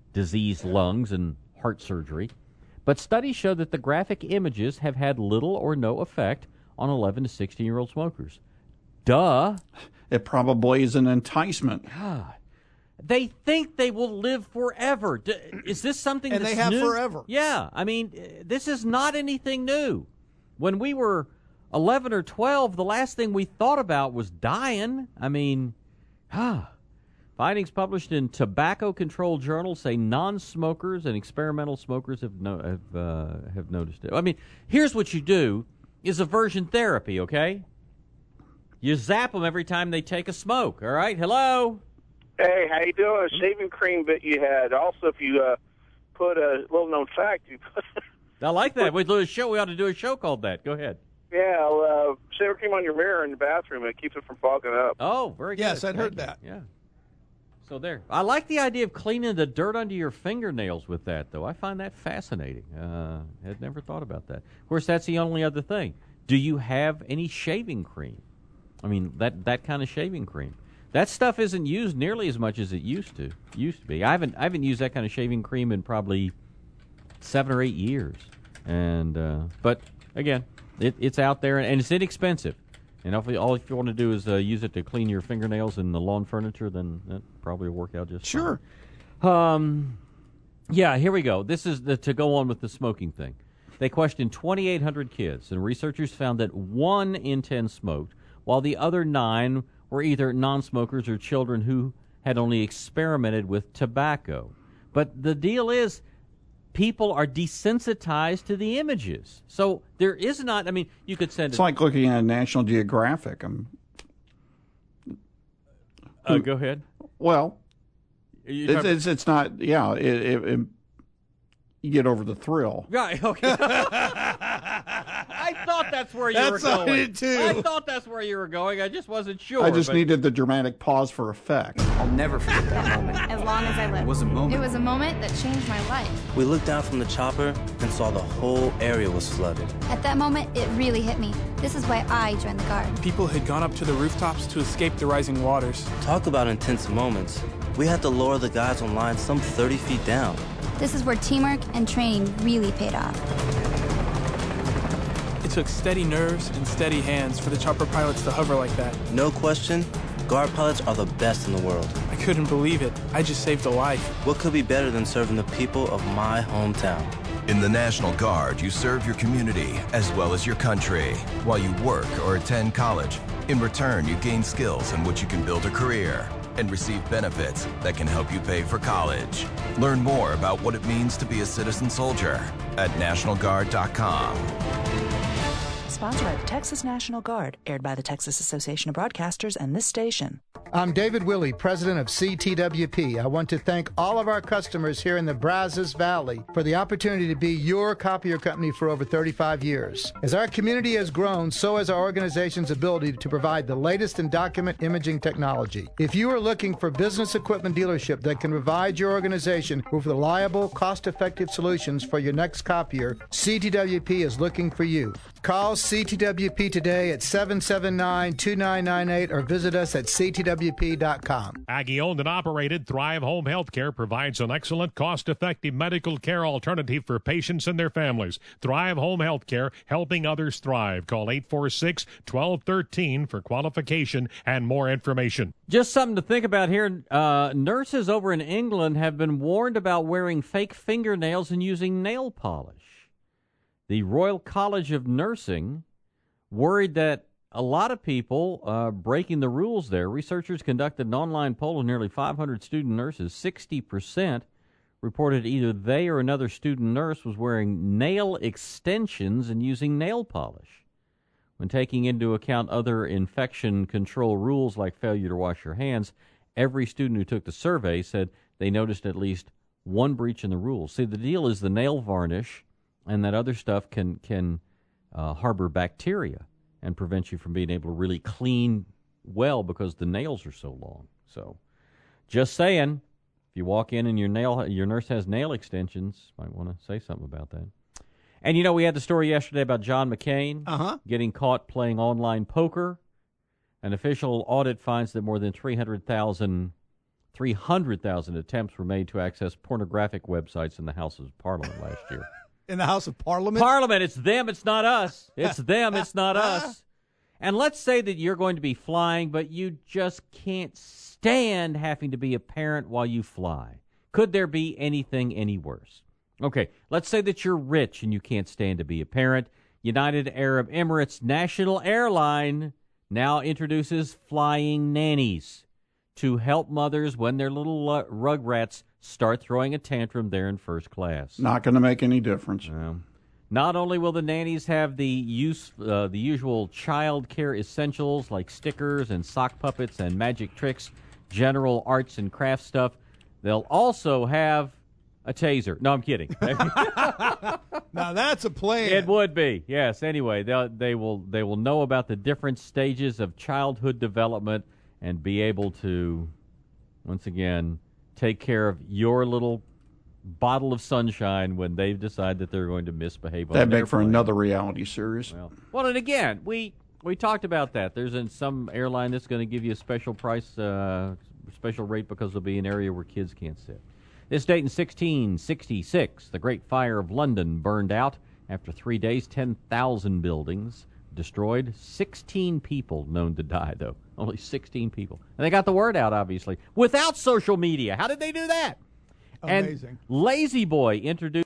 diseased lungs and heart surgery. But studies show that the graphic images have had little or no effect on eleven to sixteen-year-old smokers. Duh. It probably is an enticement. God. They think they will live forever. D- is this something and that's they have new? forever. Yeah. I mean, this is not anything new. When we were eleven or twelve, the last thing we thought about was dying. I mean, ah. Findings published in Tobacco Control Journal say non-smokers and experimental smokers have no, have uh, have noticed it. I mean, here's what you do: is aversion therapy. Okay, you zap them every time they take a smoke. All right, hello. Hey, how you doing? Shaving cream that you had. Also, if you uh, put a little known fact, you put. I like that. We do a show. We ought to do a show called that. Go ahead. Yeah, uh, shaving cream on your mirror in the bathroom. It keeps it from fogging up. Oh, very good. Yes, I'd Thank heard you. that. Yeah. So there. I like the idea of cleaning the dirt under your fingernails with that, though. I find that fascinating. Uh, had never thought about that. Of course, that's the only other thing. Do you have any shaving cream? I mean, that, that kind of shaving cream. That stuff isn't used nearly as much as it used to. Used to be. I haven't I haven't used that kind of shaving cream in probably seven or eight years. And uh, but again, it, it's out there and it's inexpensive. And if all if you want to do is uh, use it to clean your fingernails and the lawn furniture, then that probably will work out just sure. fine. Um, yeah, here we go. This is the, to go on with the smoking thing. They questioned twenty-eight hundred kids, and researchers found that one in ten smoked, while the other nine were either non-smokers or children who had only experimented with tobacco. But the deal is, people are desensitized to the images. So there is not, I mean, you could send It's it. like looking at National Geographic. Um, uh, go ahead. Well, You it's, talking- it's, it's not, yeah, it, it, it, you get over the thrill. Right, okay. I thought that's where you That's were what I going. did, too. I thought that's where you were going. I just wasn't sure. I just but- needed the dramatic pause for effect. I'll never forget that moment. As long as I live. It was a moment. It was a moment that changed my life. We looked down from the chopper and saw the whole area was flooded. At that moment, it really hit me. This is why I joined the Guard. People had gone up to the rooftops to escape the rising waters. Talk about intense moments. We had to lower the guys on line some thirty feet down. This is where teamwork and training really paid off. It took steady nerves and steady hands for the chopper pilots to hover like that. No question, Guard pilots are the best in the world. I couldn't believe it. I just saved a life. What could be better than serving the people of my hometown? In the National Guard, you serve your community as well as your country while you work or attend college. In return, you gain skills in which you can build a career and receive benefits that can help you pay for college. Learn more about what it means to be a citizen soldier at national guard dot com. Sponsored by the Texas National Guard, aired by the Texas Association of Broadcasters and this station. I'm David Willey, president of C T W P. I want to thank all of our customers here in the Brazos Valley for the opportunity to be your copier company for over thirty-five years. As our community has grown, so has our organization's ability to provide the latest in document imaging technology. If you are looking for business equipment dealership that can provide your organization with reliable, cost-effective solutions for your next copier, C T W P is looking for you. Call C T W P today at seven seven nine, two nine nine eight or visit us at c t w p dot com. Aggie-owned and operated, Thrive Home Healthcare provides an excellent, cost-effective medical care alternative for patients and their families. Thrive Home Healthcare, helping others thrive. Call eight four six, one two one three for qualification and more information. Just something to think about here. Uh, nurses over in England have been warned about wearing fake fingernails and using nail polish. The Royal College of Nursing worried that a lot of people uh, breaking the rules there. Researchers conducted an online poll of nearly five hundred student nurses. sixty percent reported either they or another student nurse was wearing nail extensions and using nail polish. When taking into account other infection control rules like failure to wash your hands, every student who took the survey said they noticed at least one breach in the rules. See, the deal is the nail varnish and that other stuff can can uh, harbor bacteria and prevent you from being able to really clean well because the nails are so long. So, just saying, if you walk in and your nail your nurse has nail extensions, might want to say something about that. And you know, we had the story yesterday about John McCain uh-huh. getting caught playing online poker. An official audit finds that more than three hundred thousand three hundred thousand attempts were made to access pornographic websites in the House of Parliament last year. In the House of Parliament? Parliament, it's them, it's not us. It's them, it's not us. And let's say that you're going to be flying, but you just can't stand having to be a parent while you fly. Could there be anything any worse? Okay, let's say that you're rich and you can't stand to be a parent. United Arab Emirates National Airline now introduces flying nannies to help mothers when their little uh, rugrats start throwing a tantrum there in first class. Not going to make any difference. Um, not only will the nannies have the use uh, the usual child care essentials like stickers and sock puppets and magic tricks, general arts and crafts stuff, they'll also have a taser. No, I'm kidding. Now that's a plan. It would be, yes. Anyway, they they will they will know about the different stages of childhood development and be able to, once again, take care of your little bottle of sunshine when they decide that they're going to misbehave. That'd make for another reality series. Well, well, and again, we we talked about that. There's in some airline that's going to give you a special price, uh, special rate because it'll be an area where kids can't sit. This date in sixteen sixty-six, the Great Fire of London burned out. After three days, ten thousand buildings destroyed. sixteen people known to die, though. Only sixteen people. And they got the word out, obviously, without social media. How did they do that? Amazing. And Lazy Boy introduced